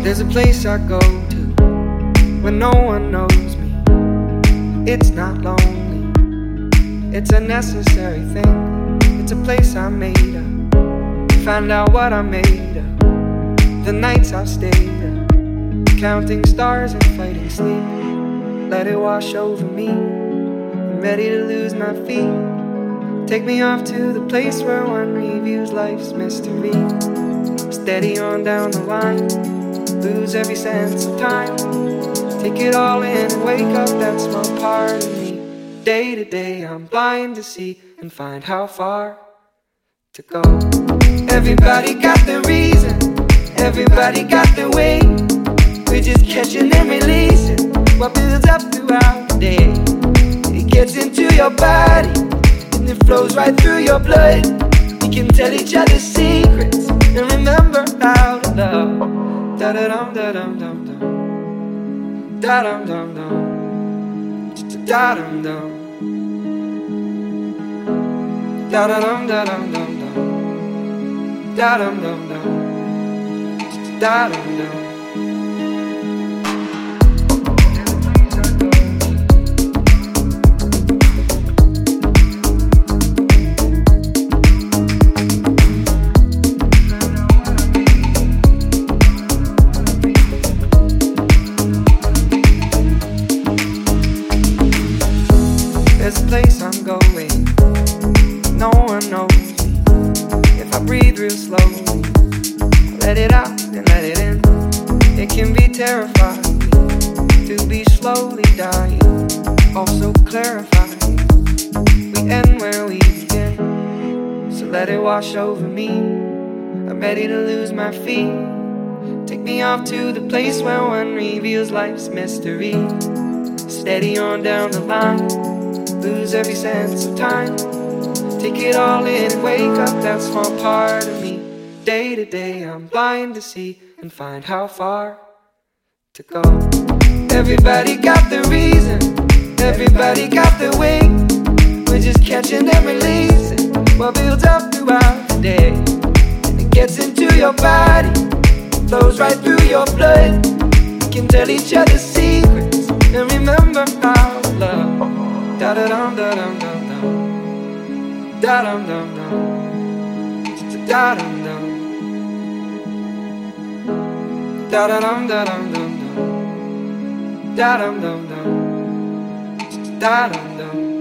There's a place I go to when no one knows me. It's not lonely, it's a necessary thing. It's a place I made up to find out what I made of. The nights I've stayed up, counting stars and fighting sleep. Let it wash over me, I'm ready to lose my feet. Take me off to the place where one reviews life's mystery. Steady on down the line, lose every sense of time. Take it all in and wake up that small part of me. Day to day I'm blind to see and find how far to go. Everybody got their reason, everybody got their way. We're just catching and releasing what builds up throughout the day. It gets into your body and it flows right through your blood. We can tell each other secrets and remember how to love. Da da dum da dum dum dum, da dum dum dum, da dum dum, da da dum da dum dum dum, da dum dum dum, da dum dum. There's a place I'm going, no one knows me. If I breathe real slowly, I let it out and let it in. It can be terrifying to be slowly dying, also clarifying. We end where we begin, so let it wash over me. I'm ready to lose my feet. Take me off to the place where one reveals life's mystery. Steady on down the line, lose every sense of time. Take it all in and wake up that small part of me. Day to day I'm blind to see and find how far to go. Everybody got their reason, everybody got their way. We're just catching and releasing what builds up throughout the day. And it gets into your body, flows right through your blood. We can tell each other secrets and remember how to love. Da da dum da dum dum dum, da dum dum dum, da dum dum, da da dum da dum dum dum, da dum dum dum, da dum dum.